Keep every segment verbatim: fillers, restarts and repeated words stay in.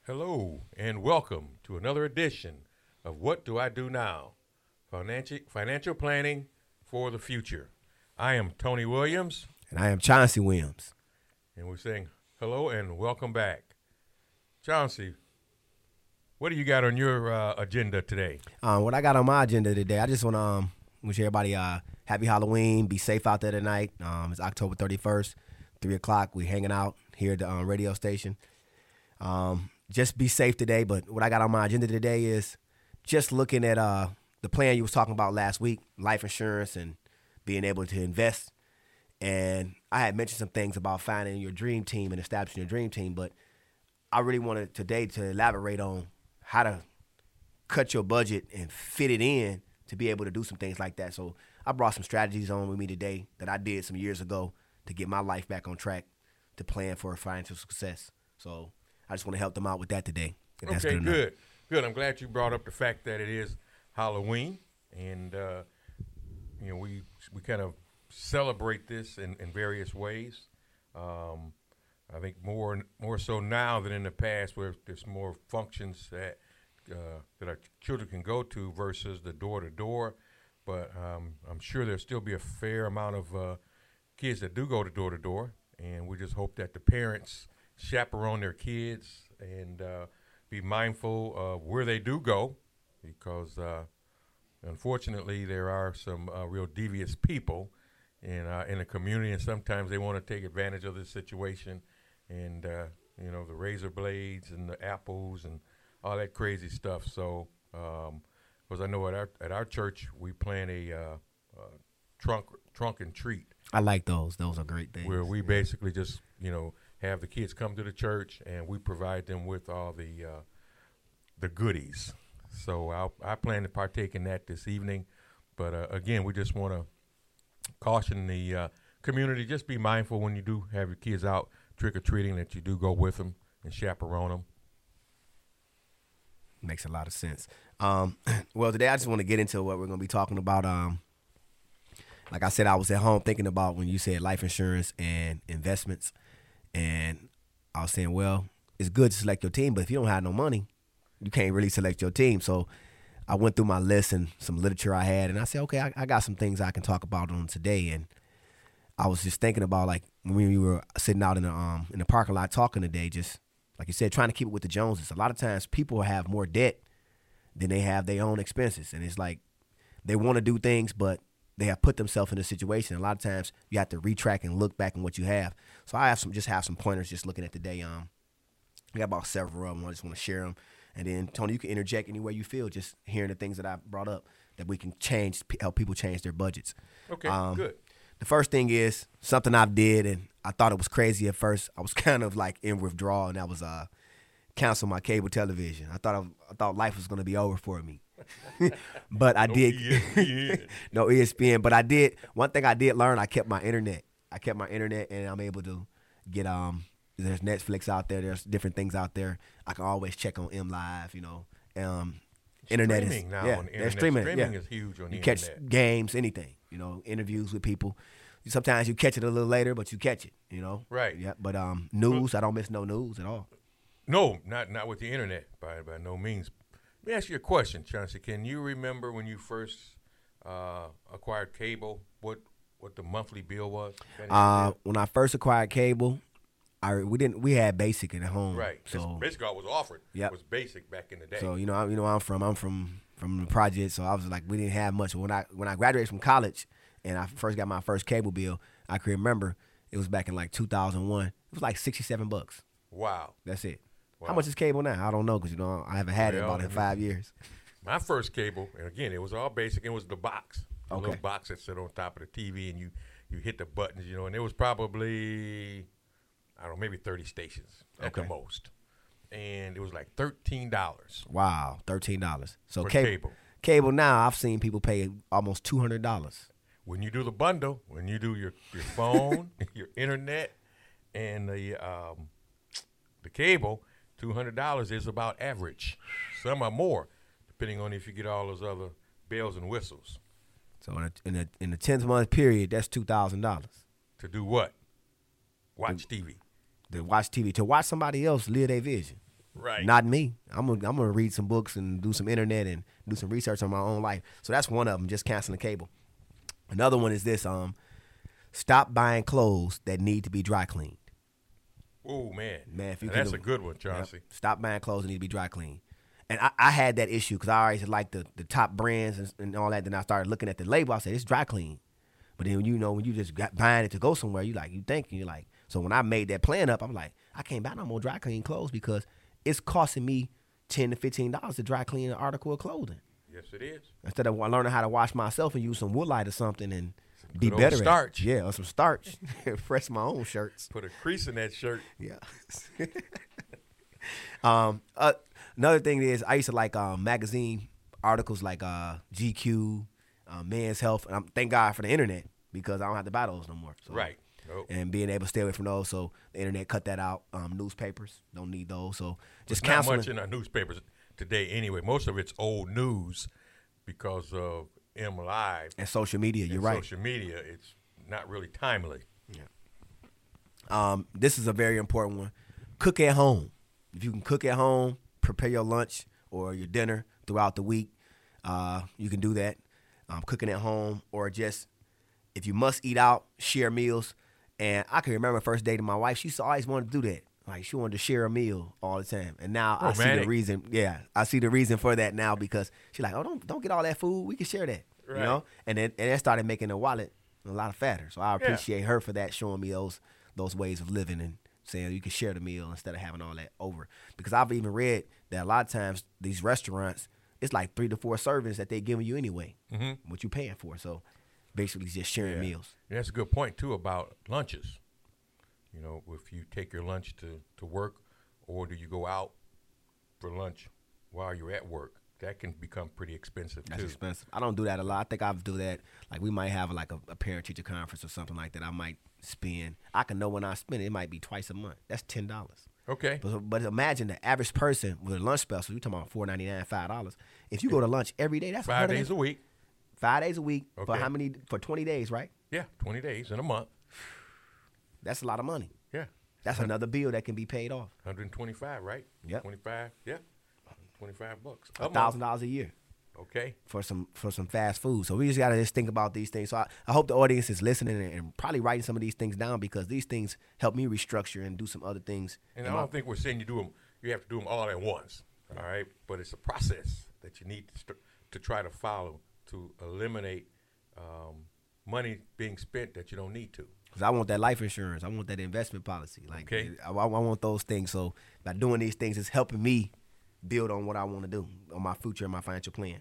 Hello and welcome to another edition of What Do I Do Now? Financial, financial planning for the future. I am Tony Williams. And I am Chauncey Williams. And we're saying hello and welcome back. Chauncey, what do you got on your uh, agenda today? Um, what I got on my agenda today, I just want to um, wish everybody uh, happy Halloween. Be safe out there tonight. Um, it's October thirty-first, three o'clock. We're hanging out here at the um, radio station. Um, just be safe today. But what I got on my agenda today is just looking at uh, the plan you was talking about last week, life insurance and being able to invest. And I had mentioned some things about finding your dream team and establishing your dream team, but I really wanted today to elaborate on how to cut your budget and fit it in to be able to do some things like that. So I brought some strategies on with me today that I did some years ago to get my life back on track to plan for financial success. So I just want to help them out with that today. If that's Okay, good, good. Good. I'm glad you brought up the fact that it is Halloween, and uh, you know we we kind of celebrate this in, in various ways. Um, I think more more so now than in the past, where there's more functions that uh, that our children can go to versus the door to door. But um, I'm sure there'll still be a fair amount of uh, kids that do go to door to door, and we just hope that the parents chaperone their kids and uh, be mindful of where they do go, because uh, unfortunately there are some uh, real devious people in uh, in the community, and sometimes they want to take advantage of this situation, and uh, you know the razor blades and the apples and all that crazy stuff. So, because um, I know at our at our church we plan a uh, uh, trunk trunk and treat. I like those. Those are great things. Where we yeah. basically just you know. have the kids come to the church, and we provide them with all the uh, the goodies. So I'll, I plan to partake in that this evening. But uh, again, we just want to caution the uh, community, just be mindful when you do have your kids out trick-or-treating that you do go with them and chaperone them. Makes a lot of sense. Um, well, today I just want to get into what we're going to be talking about. Um, like I said, I was at home thinking about when you said life insurance and investments. And I was saying, well, it's good to select your team, but if you don't have no money, you can't really select your team. So I went through my list and some literature I had, and I said, okay, I, I got some things I can talk about on today. And I was just thinking about, like, when we were sitting out in the um in the parking lot talking today, just like you said, trying to keep it with the Joneses. A lot of times people have more debt than they have their own expenses. And it's like they want to do things, but they have put themselves in a situation. A lot of times you have to retrack and look back on what you have. So I have some, just have some pointers just looking at today. Um, I got about several of them. I just want to share them. And then, Tony, you can interject any way you feel, just hearing the things that I brought up that we can change, help people change their budgets. Okay, um, good. The first thing is something I did, and I thought it was crazy at first. I was kind of like in withdrawal, and that was uh, cancel my cable television. I thought I, I thought life was going to be over for me. But I no did E S P N. no E S P N, but I did one thing I did learn. I kept my internet. I kept my internet, and I'm able to get um. There's Netflix out there. There's different things out there. I can always check on M Live. You know, um, internet streaming is now yeah. on the They're internet. streaming. Streaming yeah. is huge on you the catch internet. games, anything. You know, interviews with people. Sometimes you catch it a little later, but you catch it. You know, right? Yeah. But um, news, I don't miss no news at all. No, not not with the internet by by no means. Let me ask you a question, Chauncey. Can you remember when you first uh, acquired cable? What what the monthly bill was? Uh, when I first acquired cable, I we didn't we had basic at home. Right. So basically, all was offered. Yep. Was basic back in the day. So you know, I, you know, I'm from I'm from from the project. So I was like, we didn't have much. When I when I graduated from college and I first got my first cable bill, I can remember it was back in like two thousand one. It was like sixty-seven bucks. Wow. That's it. Wow. How much is cable now? I don't know because you know I haven't had well, it about in five years. My first cable, and again, it was all basic. It was the box, the Okay. little box that sit on top of the T V, and you you hit the buttons, you know. And it was probably I don't know, maybe thirty stations at Okay. the most, and it was like thirteen dollars. Wow, thirteen dollars. So For cable, cable. cable now I've seen people pay almost two hundred dollars. When you do the bundle, when you do your your phone, your internet, and the um, the cable, two hundred dollars is about average. Some are more, depending on if you get all those other bells and whistles. So in a in a in a tenth month period, that's two thousand dollars To do what? Watch T V. to watch T V, to watch somebody else live their vision. Right. Not me. I'm gonna I'm gonna read some books and do some internet and do some research on my own life. So that's one of them. Just canceling cable. Another one is this. Um, stop buying clothes that need to be dry cleaned. Oh man, Man, if you that's can- a good one, Chauncey. Yep. Stop buying clothes that need to be dry cleaned. And I, I had that issue because I always liked the, the top brands and, and all that. Then I started looking at the label. I said, it's dry clean. But then, you know, when you just got buying it to go somewhere, you like, you think, you're like, so when I made that plan up, I'm like, I can't buy no more dry clean clothes because it's costing me ten to fifteen dollars to dry clean an article of clothing. Yes, it is. Instead of learning how to wash myself and use some Woodlight or something and be good old better at it. starch. Yeah, or some starch. Fresh my own shirts. Put a crease in that shirt. Yeah. um. Uh, another thing is, I used to like um, magazine articles like uh, G Q, uh, Men's Health. And I'm, thank God for the internet because I don't have to buy those no more. So, Right. Nope. And being able to stay away from those, so the internet cut that out. Um, newspapers don't need those. So just There's not canceling. much in our newspapers today anyway. Most of it's old news because of M Live And social media. You're and right. social media. It's not really timely. Um, this is a very important one. Cook at home. If you can cook at home, prepare your lunch or your dinner throughout the week. Uh, you can do that. Um, cooking at home, or just if you must eat out, share meals. And I can remember first dating my wife. She used to always wanted to do that. Like she wanted to share a meal all the time. And now I see the Romantic. reason. Yeah, I see the reason for that now because she's like, oh, don't don't get all that food. We can share that. Right. You know. And then and that started making the wallet a lot of fatter. So I Yeah. appreciate her for that, showing me those those ways of living and saying you can share the meal instead of having all that over. Because I've even read that a lot of times these restaurants, it's like three to four servings that they're giving you anyway, Mm-hmm. what you paying for. So basically just sharing Yeah. meals. And that's a good point too about lunches. You know, if you take your lunch to, to work, or do you go out for lunch while you're at work, that can become pretty expensive That's too. expensive. I don't do that a lot. I think I've do that. Like we might have like a, a parent teacher conference or something like that. I might spend. I can know when I spend it. It might be twice a month. That's ten dollars. Okay. But, but imagine the average person with a lunch special. You're talking about four ninety nine, five dollars. If you go to lunch every day, that's Five days a week. Five days a week for Okay. how many? For twenty days, right? Yeah, twenty days in a month. That's a lot of money. Yeah. That's another bill that can be paid off. one hundred twenty-five, right? Yep. twenty-five, yeah. twenty-five bucks. A thousand dollars a year Okay. for some for some fast food. So we just gotta just think about these things. So I, I hope the audience is listening and, and probably writing some of these things down because these things help me restructure and do some other things. And in I my- don't think we're saying you do them. You have to do them all at once. All right. But it's a process that you need to, st- to try to follow to eliminate um, money being spent that you don't need to. Cause I want that life insurance. I want that investment policy. Like Okay. I, I want those things. So by doing these things, it's helping me build on what I want to do on my future and my financial plan.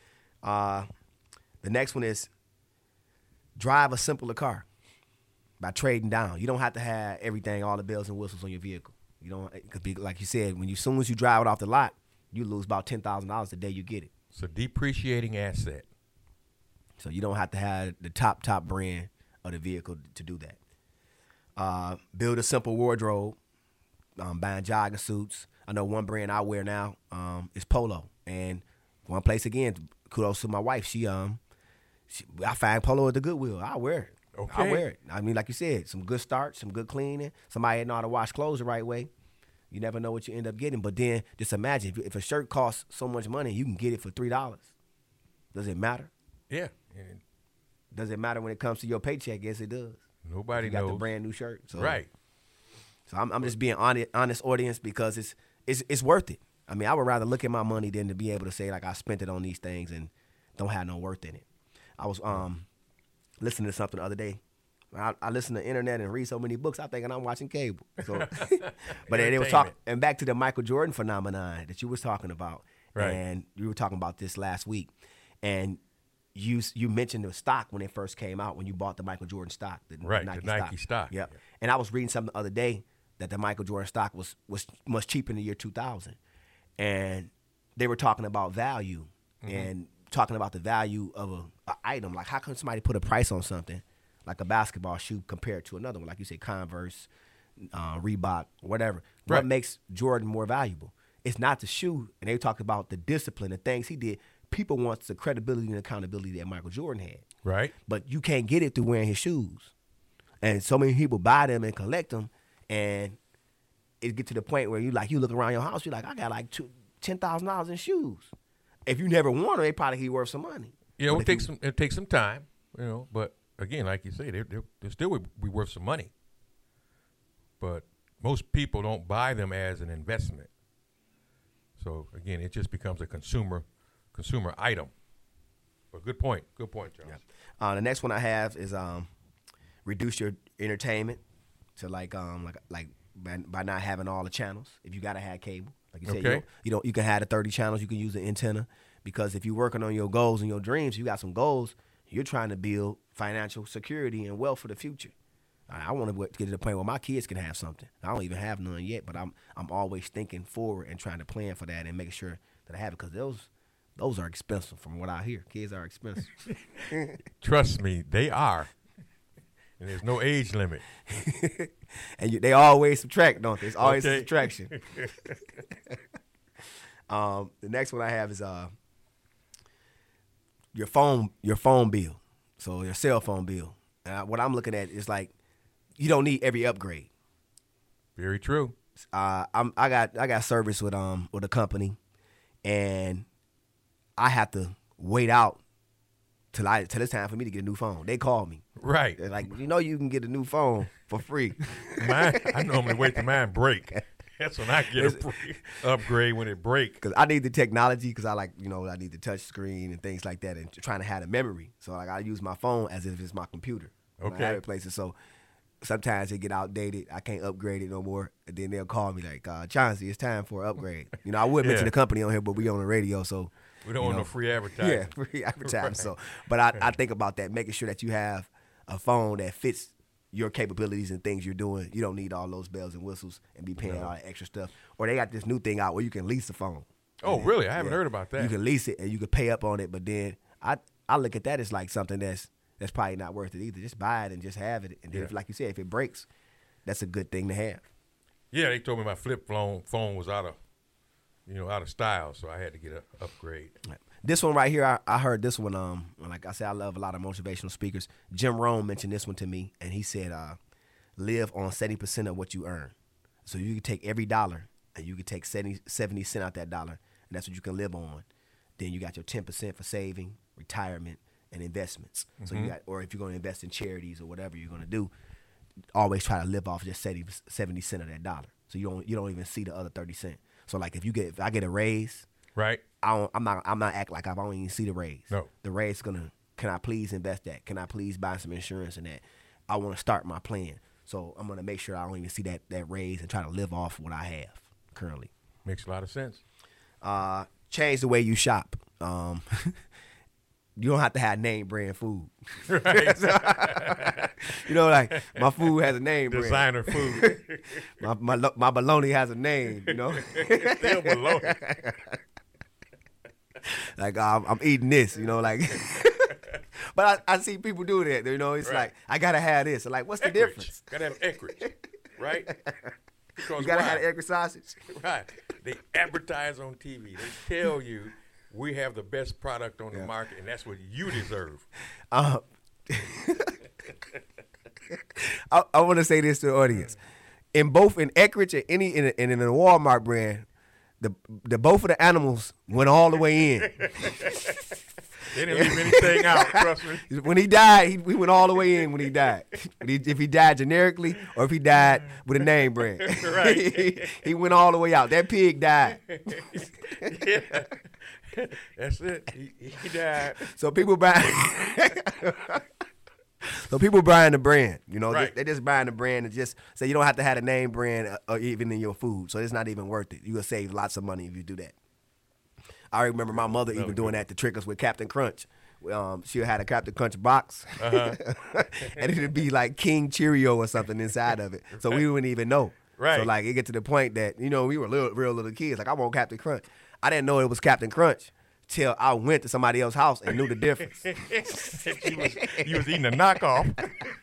Uh, the next one is drive a simpler car by trading down. You don't have to have everything, all the bells and whistles on your vehicle. You don't, it could be like you said, when you, as soon as you drive it off the lot, you lose about ten thousand dollars the day you get it. It's a depreciating asset. So you don't have to have the top, top brand of the vehicle to do that. Uh, build a simple wardrobe, um, buying jogging suits. I know one brand I wear now um, is Polo. And one place, again, kudos to my wife. She, um, she I find Polo at the Goodwill. I wear it. I Okay. wear it. I mean, like you said, some good starch, some good cleaning. Somebody that know how to wash clothes the right way. You never know what you end up getting. But then just imagine, if, if a shirt costs so much money, you can get it for three dollars. Does it matter? Yeah. And Does it matter when it comes to your paycheck? Yes, it does. nobody You got knows. the brand new shirt. So, Right. So I'm, I'm just being honest, honest audience because it's it's it's worth it. I mean, I would rather look at my money than to be able to say like I spent it on these things and don't have no worth in it. I was um listening to something the other day. I, I listen to internet and read so many books. I thinking I'm watching cable. So, but they, they were talking Entertainment. and back to the Michael Jordan phenomenon that you was talking about, Right. and you were talking about this last week, and you you mentioned the stock when it first came out when you bought the Michael Jordan stock, the Right, Nike the Nike stock. Yep. Yeah. And I was reading something the other day that the Michael Jordan stock was was much cheaper in the year two thousand, and they were talking about value Mm-hmm. and talking about the value of a, a item. Like how can somebody put a price on something like a basketball shoe compared to another one, like you say Converse, uh, Reebok, whatever. What Right. makes Jordan more valuable? It's not the shoe, and they talk about the discipline, the things he did. People want the credibility and accountability that Michael Jordan had. Right. But you can't get it through wearing his shoes. And so many people buy them and collect them, and it get to the point where you like you look around your house, you're like, I got like two, ten thousand dollars in shoes. If you never worn them, they probably be worth some money. Yeah, it But if takes you- some. It takes some time, you know. But again, like you say, they they they still would be worth some money. But most people don't buy them as an investment. So again, it just becomes a consumer consumer item. But good point. Good point, Charles. Yeah. Uh, the next one I have is um, reduce your entertainment to like um like like by, by not having all the channels. If you gotta have cable, like you said, you, Okay. don't, you don't you can have the thirty channels. You can use the antenna because if you're working on your goals and your dreams, you got some goals. You're trying to build financial security and wealth for the future. I, I want to get to the point where my kids can have something. I don't even have none yet, but I'm I'm always thinking forward and trying to plan for that and making sure that I have it because those. Those are expensive from what I hear. Kids are expensive. Trust me, they are. And there's no age limit. And you, they always subtract, don't they? It's always Okay. a subtraction. um, the next one I have is uh, your phone, your phone bill. So your cell phone bill. Uh, what I'm looking at is like you don't need every upgrade. Very true. Uh, I'm I got I got service with um with a company, and I have to wait out till I till it's time for me to get a new phone. They call me. Right. They're like, you know, you can get a new phone for free. Mine, I normally wait till mine break. That's when I get a pre- upgrade when it break. Because I need the technology because I like, you know, I need the touch screen and things like that and trying to have the memory. So like I use my phone as if it's my computer. when I Okay. have it places. So sometimes it get outdated. I can't upgrade it no more. And then they'll call me like, uh, Chauncey, it's time for an upgrade. You know, I would mention Yeah. the company on here, but we on the radio, so We don't you want know, no free advertising. yeah, free advertising. Right. So, but I, I think about that, making sure that you have a phone that fits your capabilities and things you're doing. You don't need all those bells and whistles and be paying No. all that extra stuff. Or they got this new thing out where you can lease a phone. Oh, And then- really? I haven't yeah, heard about that. You can lease it and you can pay up on it, but then I I look at that as like something that's that's probably not worth it either. Just buy it and just have it. And then, Yeah. if, like you said, if it breaks, that's a good thing to have. Yeah, they told me my flip phone phone was out of, you know, out of style, so I had to get an upgrade. This one right here, I, I heard this one. Um, like I said, I love a lot of motivational speakers. Jim Rohn mentioned this one to me, and he said, uh, "Live on seventy percent of what you earn." So you can take every dollar, and you can take seventy, seventy cent out that dollar, and that's what you can live on. Then you got your ten percent for saving, retirement, and investments. So you got, or if you're going to invest in charities or whatever you're going to do, always try to live off just seventy, seventy cent of that dollar. So you don't you don't even see the other thirty cent. So like if you get if I get a raise. Right? I don't, I'm not. I'm not act like I don't even see the raise. No. The raise gonna. Can I please invest that? Can I please buy some insurance in that? I want to start my plan, so I'm gonna make sure I don't even see that that raise and try to live off what I have currently. Makes a lot of sense. Uh, change the way you shop. Um, you don't have to have name brand food. Right. You know, like my food has a name brand. Designer food. My my lo- my bologna has a name. You know. Still below. Like um, I'm eating this, you know, like. But I, I see people do that, you know. It's Right. like I gotta have this. Like, what's the difference? Gotta have Eckrich, right? Because You gotta why? have the egg sausage. Right. They advertise on T V. They tell you we have the best product on the Yeah. market, and that's what you deserve. Uh, I, I want to say this to the audience: in both in Eckrich and any in, in, in the Walmart brand, the the both of the animals went all the way in. They didn't leave anything out. Trust me. When he died, he, he went all the way in when he died. When he- if he died generically or if he died with a name brand. Right. he, he went all the way out. That pig died. Yeah. That's it. He, he died. So people buy So people buying the brand, you know, Right. they, they just buying the brand and just say you don't have to have a name brand uh, or even in your food. So it's not even worth it. You will save lots of money if you do that. I remember my mother even doing that to trick us with Captain Crunch. Um, she had a Captain Crunch box, Uh-huh. and it'd be like King Cheerio or something inside of it. So we wouldn't even know. Right. So like it get to the point that you know we were little, real little kids. Like I want Captain Crunch. I didn't know it was Captain Crunch till I went to somebody else's house and knew the difference. you, was, you was eating a knockoff.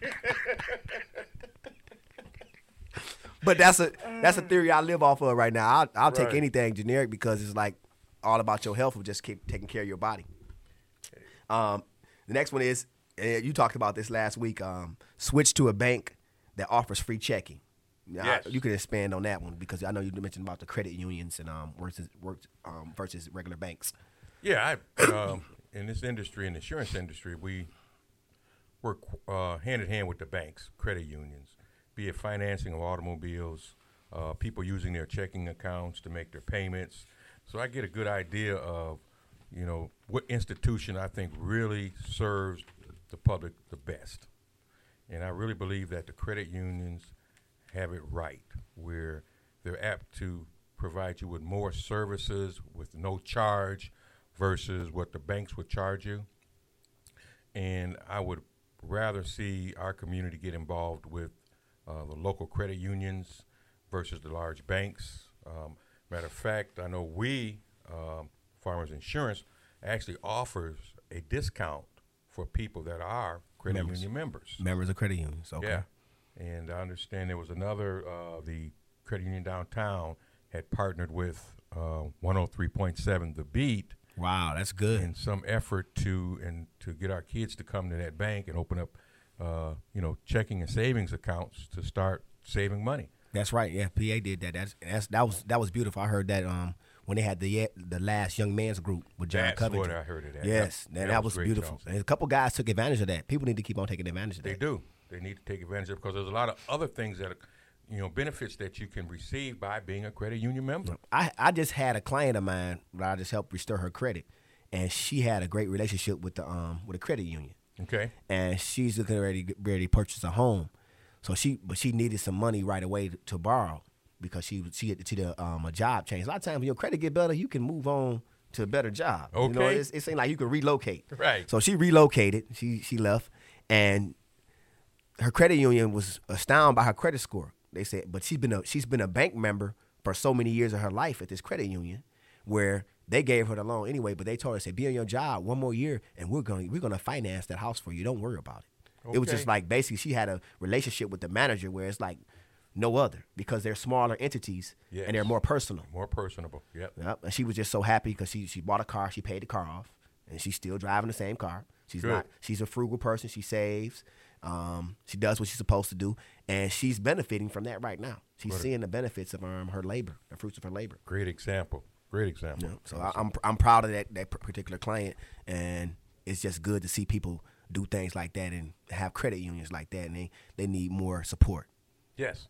But that's a that's a theory I live off of right now. I'll, I'll take Right. anything generic because it's like all about your health or just keep taking care of your body. Um, the next one is, uh, you talked about this last week, um, switch to a bank that offers free checking. Yes. I, you can expand on that one because I know you mentioned about the credit unions and um versus work um, versus regular banks. Yeah, I, um, in this industry, in the insurance industry, we work uh, hand in hand with the banks, credit unions, be it financing of automobiles, uh, people using their checking accounts to make their payments. So I get a good idea of, you know, what institution I think really serves the public the best. And I really believe that the credit unions have it right, where they're apt to provide you with more services with no charge versus what the banks would charge you. And I would rather see our community get involved with uh, the local credit unions versus the large banks. Um, matter of fact, I know we, um, Farmers Insurance, actually offers a discount for people that are credit Members. union members. Members of credit unions. Okay. Yeah. And I understand there was another, uh, the credit union downtown had partnered with uh, one oh three point seven The Beat Wow, that's good. in some effort to and to get our kids to come to that bank and open up, uh, you know, checking and savings accounts to start saving money. That's right. Yeah, P A did that. That's, that's that was that was beautiful. I heard that um when they had the the last young man's group with John That's Covington. what I heard of that. Yes, Yep. that, That that was was great, beautiful. Johnson. And a couple guys took advantage of that. People need to keep on taking advantage of They that. do. They need to take advantage of it because there's a lot of other things that, are, you know, benefits that you can receive by being a credit union member. I I just had a client of mine that I just helped restore her credit, and she had a great relationship with the um with a credit union, Okay. and she's looking ready to ready to purchase a home, so she but she needed some money right away to, to borrow because she she had to the um a job change. A lot of times when your credit get better, you can move on to a better job. You know, Okay. it's, it seems like you can relocate. Right. So she relocated. She she left, and her credit union was astounded by her credit score. They said, but she's been a she's been a bank member for so many years of her life at this credit union, where they gave her the loan anyway. But they told her, say, be on your job one more year, and we're going we're going to finance that house for you. Don't worry about it. It was just Okay. like basically she had a relationship with the manager where it's like no other because they're smaller entities Yes. and they're more personal. More personable. Yep. Yep. And she was just so happy because she she bought a car, she paid the car off, and she's still driving the same car. She's Good. not. She's a frugal person. She saves. Um, she does what she's supposed to do, and she's benefiting from that right now. She's What a- seeing the benefits of um, her labor, the fruits of her labor. Great example. Great example. You know? So I, I'm I'm proud of that that particular client, and it's just good to see people do things like that and have credit unions like that, and they, they need more support. Yes.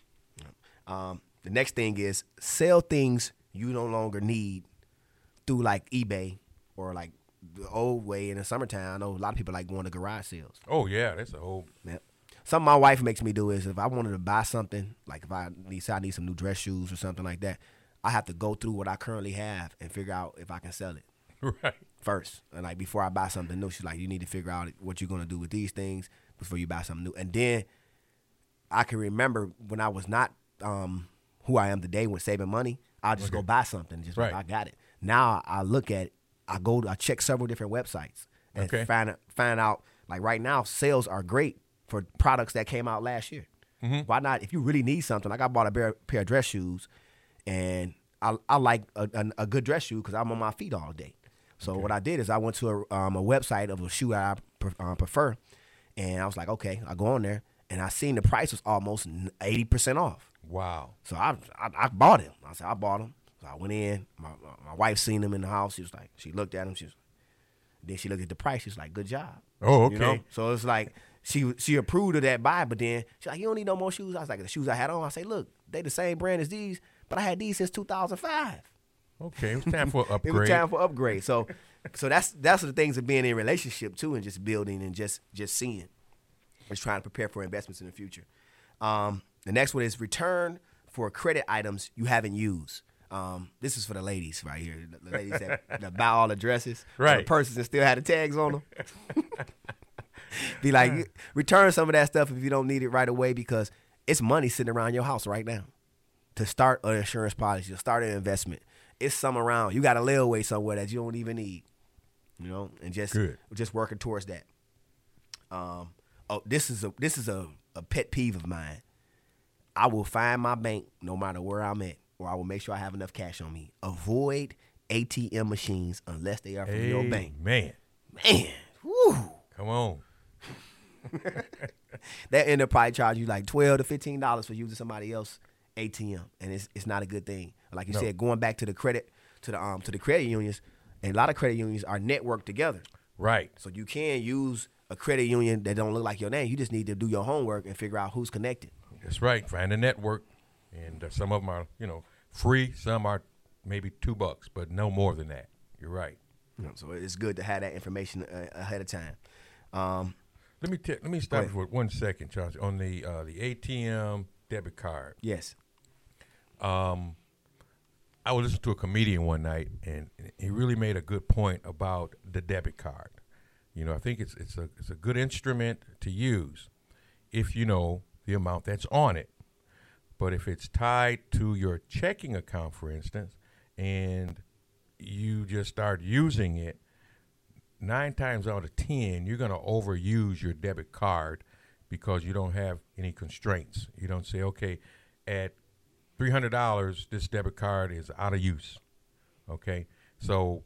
Um, the next thing is sell things you no longer need through like eBay or like the old way in the summertime. I know a lot of people like going to garage sales. Oh yeah, that's a whole. Yep. Something my wife makes me do is if I wanted to buy something, like if I need, say I need some new dress shoes or something like that, I have to go through what I currently have and figure out if I can sell it Right. first. And like before I buy something new, she's like, you need to figure out what you're gonna do with these things before you buy something new. And then I can remember when I was not um, who I am today with saving money, I'll just go Okay. buy something just like Right. I got it. Now I look at it, I go to, I check several different websites and Okay. find find out like right now sales are great for products that came out last year. Mm-hmm. Why not? If you really need something, like I bought a pair, pair of dress shoes, and I I like a, a, a good dress shoe because I'm on my feet all day. So what I did is I went to a, um, a website of a shoe I pre- uh, prefer, and I was like, okay, I go on there, and I seen the price was almost eighty percent off. Wow. So I, I I bought him. I said I bought him. So I went in. My my wife seen him in the house. She was like, she looked at him. She was, then she looked at the price. She was like, good job. Oh, okay. You know? So it's like she she approved of that buy, but then she's like, you don't need no more shoes. I was like, the shoes I had on. I say, look, they the same brand as these, but I had these since two thousand five. Okay. It was time for an upgrade. It was time for upgrade. So so that's that's the things of being in a relationship too, and just building and just just seeing. Just trying to prepare for investments in the future. Um, the next one is return for credit items you haven't used. Um, this is for the ladies right here. The ladies that, that buy all the dresses, or the Right. purses, and still have the tags on them. Be like, return some of that stuff if you don't need it right away because it's money sitting around your house right now to start an insurance policy, to start an investment. It's some around. You got a layaway somewhere that you don't even need, you know, and just Good. just working towards that. Um, oh, this is a this is a, a pet peeve of mine. I will find my bank no matter where I'm at, or I will make sure I have enough cash on me. Avoid A T M machines unless they are from your bank. Man. Man, whew. Come on. that end up probably charge you like twelve to fifteen dollars for using somebody else's A T M, and it's it's not a good thing. Like you No. said, going back to the credit to the um to the credit unions, and a lot of credit unions are networked together. Right. So you can use a credit union that don't look like your name. You just need to do your homework and figure out who's connected. That's right. Find a network, and uh, some of them are, you know, free. Some are maybe two bucks, but no more than that. You're right. You know, so it's good to have that information uh, ahead of time. Um, Let me t- let me stop ahead. for one second, Charles. On the uh, the A T M debit card, yes. um, I was listening to a comedian one night, and he really made a good point about the debit card. You know, I think it's it's a it's a good instrument to use if you know the amount that's on it. But if it's tied to your checking account, for instance, and you just start using it, nine times out of ten, you're going to overuse your debit card because you don't have any constraints. You don't say, okay, at three hundred dollars, this debit card is out of use. Okay? So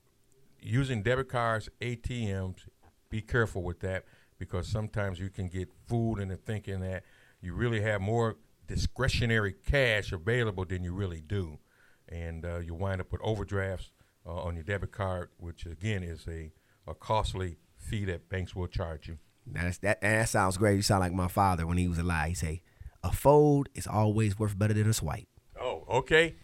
using debit cards, A T Ms, be careful with that because sometimes you can get fooled into thinking that you really have more discretionary cash available than you really do. And uh, you wind up with overdrafts uh, on your debit card, which, again, is a, a costly fee that banks will charge you. That's, that, and that sounds great. You sound like my father when he was alive. He say, a fold is always worth better than a swipe. Oh, okay.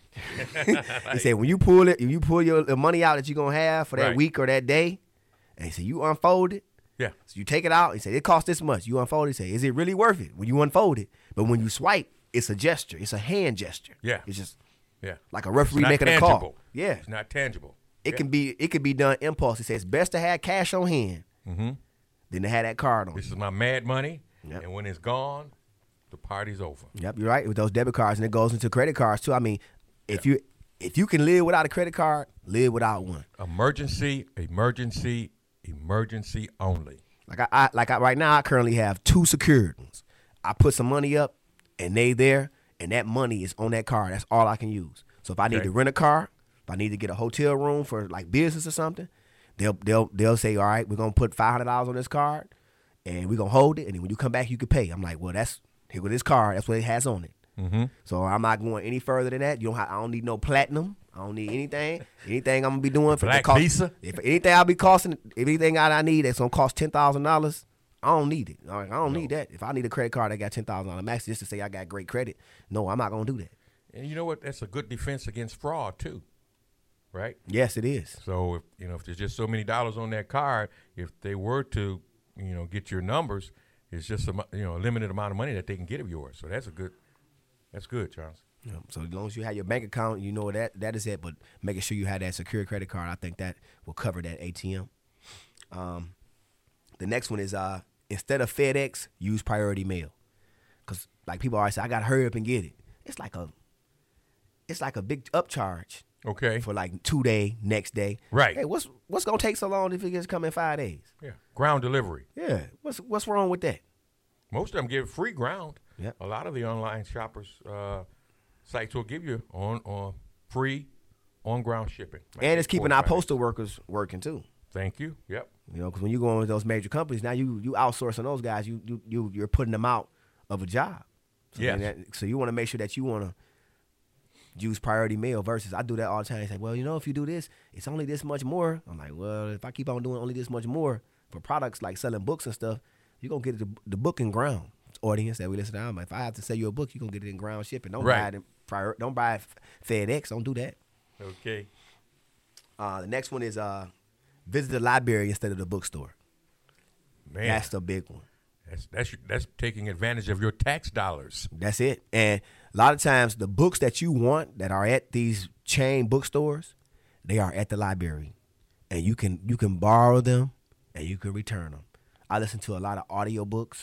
He said, when you pull it, if you pull your the money out that you're going to have for that Right. week or that day, and he said, you unfold it. Yeah. So you take it out. He said, it costs this much. You unfold it. He said, is it really worth it when you unfold it? But when you swipe, it's a gesture. It's a hand gesture. Yeah. It's just Yeah. like a It's referee not making tangible. a call. Yeah. It's not tangible. It Yeah. can be it can be done impulse. He says it's best to have cash on hand Mm-hmm. than to have that card on. This is my mad money, Yep. and when it's gone, the party's over. Yep, you're right with those debit cards, and it goes into credit cards too. I mean, if you if you can live without a credit card, live without one. Emergency, emergency, emergency only. Like I, I like I, right now, I currently have two secured ones. I put some money up, and they there, and that money is on that card. That's all I can use. So if I need Okay. to rent a car, if I need to get a hotel room for like business or something, they'll they'll they'll say, all right, we're gonna put five hundred dollars on this card, and we're gonna hold it, and then when you come back, you can pay. I'm like, well, that's here with this card. That's what it has on it. Mm-hmm. So I'm not going any further than that. You don't have, I don't need no platinum. I don't need anything. Anything I'm gonna be doing for Black the cost, Visa? If anything I'll be costing, if anything I, I need that's gonna cost ten thousand dollars, I don't need it. All right, I don't No. need that. If I need a credit card that got ten thousand dollars max just to say I got great credit, no, I'm not gonna do that. And you know what? That's a good defense against fraud too, right? Yes, it is. So if you know if there's just so many dollars on that card, if they were to you know get your numbers, it's just a mo- you know a limited amount of money that they can get of yours. So that's a good, that's good, Charles. Yeah, so as long as you have your bank account, you know that that is it. But making sure you have that secure credit card, I think that will cover that A T M. Um, the next one is uh, instead of FedEx, use Priority Mail, because like people always say, I got to hurry up and get it. It's like a, it's like a big upcharge Okay. for like two day, next day. Right. Hey, what's what's gonna take so long if it gets come in five days? Yeah. Ground delivery. Yeah. What's what's wrong with that? Most of them give free ground. Yep. A lot of the online shoppers uh, sites will give you on on free on ground shipping. Might And take it's four keeping to our five days. postal workers working too. Thank you. Yep. You know, because when you go in with those major companies, now you you outsourcing those guys, you you, you you're putting them out of a job. So Yes. then that, so you want to make sure that you want to use Priority Mail versus I do that all the time. They say, well, you know, if you do this, it's only this much more. I'm like, well, if I keep on doing only this much more for products like selling books and stuff, you're gonna get the, the book in ground audience that we listen to. I'm like, if I have to sell you a book, you're gonna get it in ground shipping. Don't buy Right. it in prior, don't buy it FedEx. Don't do that. Okay. Uh, the next one is uh, visit the library instead of the bookstore. Man, That's the big one. that's that's that's taking advantage of your tax dollars. That's it. And a lot of times the books that you want that are at these chain bookstores, they are at the library. And you can you can borrow them and you can return them. I listen to a lot of audiobooks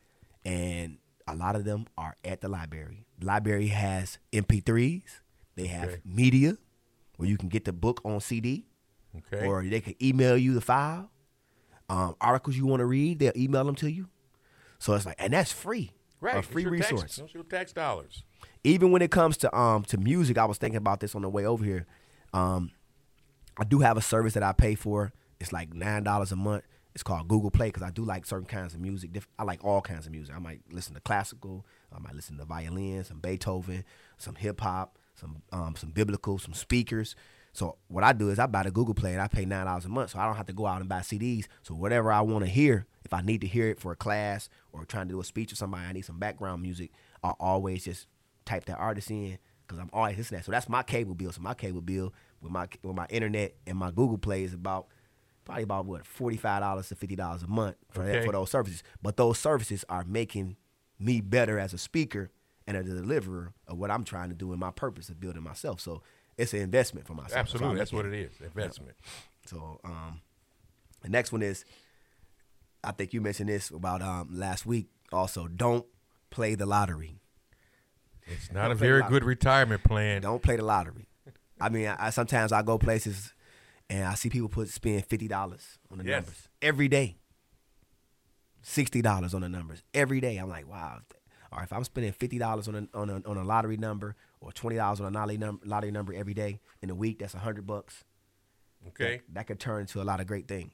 and a lot of them are at the library. The library has M P threes. They have Okay. media where you can get the book on C D Okay. or they can email you the file. Um, articles you want to read, they'll email them to you. So it's like, and that's free. right. A It's free your resource. Tax, it's your tax dollars. Even when it comes to um to music, I was thinking about this on the way over here. Um, I do have a service that I pay for. It's like nine dollars a month, It's called Google Play because I do like certain kinds of music. I like all kinds of music. I might listen to classical. I might listen to violin, some Beethoven, some hip hop, some um, some biblical, some speakers. So what I do is I buy the Google Play and I pay nine dollars a month, so I don't have to go out and buy C Ds. So whatever I want to hear, if I need to hear it for a class or trying to do a speech or somebody, I need some background music, I'll always just type that artist in because I'm always listening to that. So that's my cable bill. So my cable bill with my with my internet and my Google Play is about probably about what forty-five dollars to fifty dollars a month for Okay. that, for those services. But those services are making me better as a speaker and as a deliverer of what I'm trying to do in my purpose of building myself. So it's an investment for myself. Absolutely, that's, that's what it is, investment. So um, the next one is, I think you mentioned this about um, last week also, don't play the lottery. It's not Don't a play very the good retirement plan. Don't play the lottery. I mean, I, I sometimes I go places and I see people put spend fifty dollars on the Yes. numbers every day. sixty dollars on the numbers every day. I'm like, wow. All right, if I'm spending fifty dollars on a, on a, on a lottery number or twenty dollars on a lottery, num- lottery number every day in a week, that's one hundred bucks. Okay. That, that could turn into a lot of great things.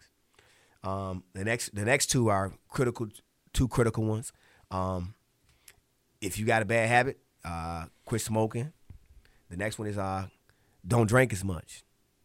Um, the next the next two are critical, two critical ones. Um, if you got a bad habit, uh, quit smoking. The next one is uh, don't drink as much.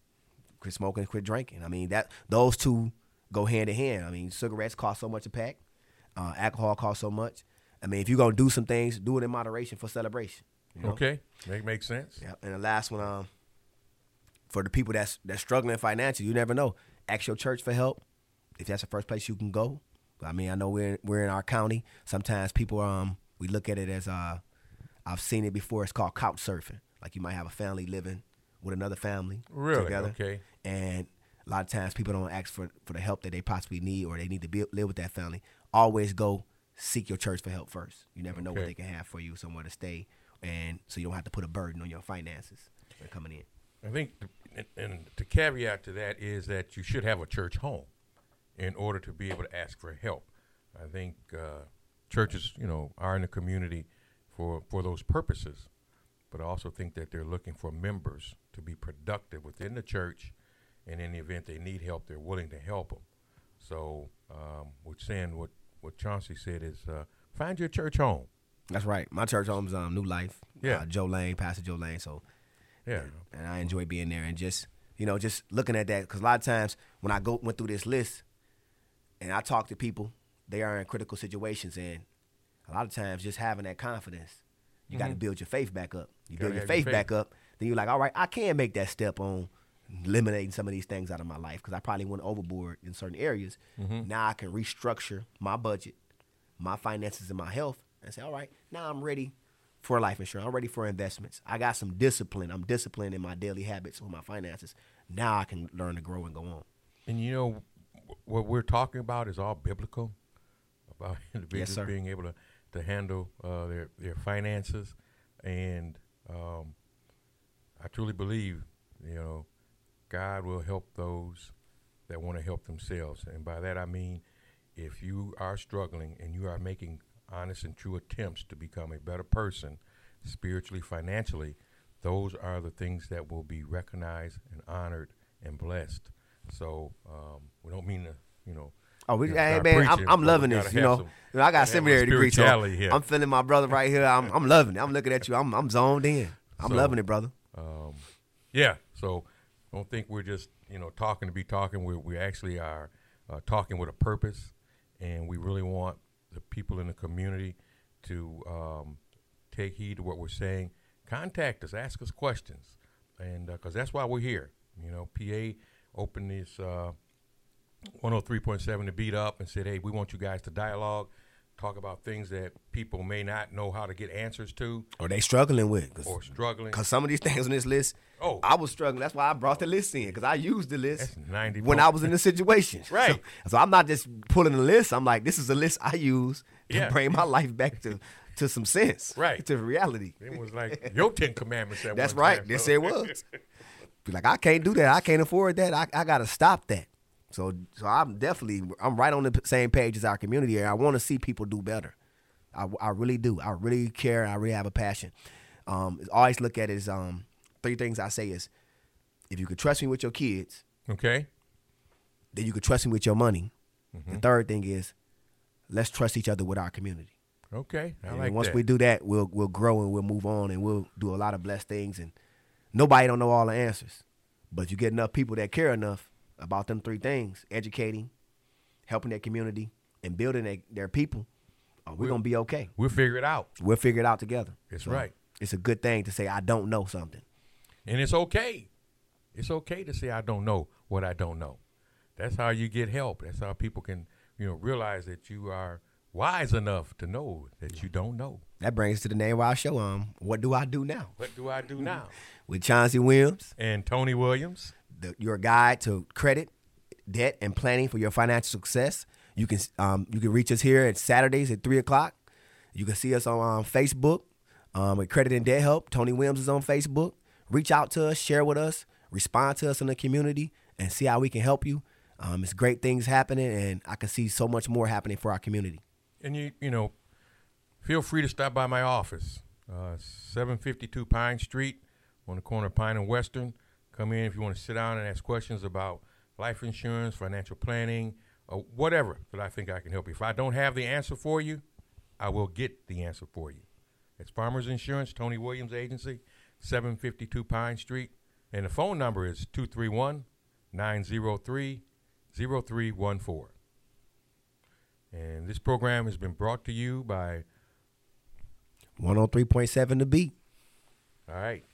Quit smoking, quit drinking. I mean, that those two go hand in hand. I mean, cigarettes cost so much a pack. Uh, alcohol costs so much. I mean, if you're going to do some things, do it in moderation for celebration. You know? Okay. That makes sense. Yeah. And the last one, um, for the people that's that's struggling financially, you never know. Ask your church for help if that's the first place you can go. I mean, I know we're we're in our county. Sometimes people um we look at it as uh I've seen it before. It's called couch surfing. Like you might have a family living with another family Really? together. Okay. And a lot of times people don't ask for, for the help that they possibly need or they need to be, live with that family. Always go seek your church for help first. You never know what Okay. they can have for you, somewhere to stay, and so you don't have to put a burden on your finances when coming in. I think, the, and, and the caveat to that is that you should have a church home in order to be able to ask for help. I think uh, churches, you know, are in the community for, for those purposes, but I also think that they're looking for members to be productive within the church, and in the event they need help, they're willing to help them. So um, we're saying what, what Chauncey said is uh, find your church home. That's right. My church home's um, New Life. Yeah. Uh, Joe Lane, Pastor Joe Lane. So Yeah. and I enjoy being there and just, you know, just looking at that. Because a lot of times when I go went through this list and I talk to people, they are in critical situations. And a lot of times just having that confidence, you got to Mhm. build your faith back up. You Gotta build your have your faith, faith. back up, then you're like, all right, I can make that step on eliminating some of these things out of my life because I probably went overboard in certain areas. Mhm. Now I can restructure my budget, my finances, and my health and say, all right, now I'm ready for life insurance. I'm ready for investments. I got some discipline. I'm disciplined in my daily habits with my finances. Now I can learn to grow and go on. And you know, wh- what we're talking about is all biblical, about individuals sir. being able to, to handle uh, their, their finances. And um, I truly believe, you know, God will help those that want to help themselves. And by that I mean, if you are struggling and you are making honest and true attempts to become a better person, spiritually, financially, those are the things that will be recognized and honored and blessed. So um, we don't mean to, you know, Oh, we, you know, hey, start man, preaching, I'm, I'm but we loving gotta this. You have know, some- You know, I got gotta have a seminary degree, so spirituality here. I'm feeling my brother right here. I'm, I'm loving it. I'm looking at you. I'm, I'm zoned in. I'm So- loving it, brother. Um, yeah, so don't think we're just, you know, talking to be talking. We we actually are uh, talking with a purpose, and we really want the people in the community to um, take heed to what we're saying. Contact us, ask us questions, and because that's why we're here. You know, P A opened this uh, one oh three point seven to Beat Up and said, hey, we want you guys to dialogue, talk about things that people may not know how to get answers to Or they struggling with. Cause, or struggling. 'cause some of these things on this list, Oh. I was struggling. That's why I brought the list in, because I used the list That's ninety when po- I was in the situation. Right. So, so I'm not just pulling the list. I'm like, this is a list I use to Yeah. bring my life back to, to some sense. Right. To reality. It was like your Ten Commandments. At That's one right. time, This brother. it was. Be like, I can't do that. I can't afford that. I, I got to stop that. So so I'm definitely, I'm right on the p- same page as our community here. I want to see people do better. I, I really do. I really care. I really have a passion. Um, I always look at it as um, three things I say is, if you could trust me with your kids, Okay. then you could trust me with your money, The third thing is let's trust each other with our community. Okay, I and like once that. we do that, we'll we'll grow and we'll move on and we'll do a lot of blessed things. And nobody don't know all the answers, but you get enough people that care enough about them three things: educating, helping their community, and building their, their people. Uh, we're We'll- gonna be okay. We'll figure it out. We'll figure it out together. That's So, right. It's a good thing to say I don't know something. And it's okay. It's okay to say I don't know what I don't know. That's how you get help. That's how people can, you know, realize that you are wise enough to know that you don't know. That brings us to the name of our show. Um, what do I do now? What do I do now? With Chauncey Williams, And Tony Williams. the, your guide to credit, debt, and planning for your financial success. You can um, you can reach us here at Saturdays at three o'clock. You can see us on um, Facebook um, with Credit and Debt Help. Tony Williams is on Facebook. Reach out to us, share with us, respond to us in the community, and see how we can help you. Um, it's great things happening, and I can see so much more happening for our community. And, you you know, feel free to stop by my office, uh, seven fifty-two Pine Street on the corner of Pine and Western. Come in if you want to sit down and ask questions about life insurance, financial planning, or whatever that I think I can help you. If I don't have the answer for you, I will get the answer for you. It's Farmers Insurance, Tony Williams Agency, seven fifty-two Pine Street. And the phone number is two three one, nine zero three, zero three one four. And this program has been brought to you by, one oh three point seven The Beat. all right,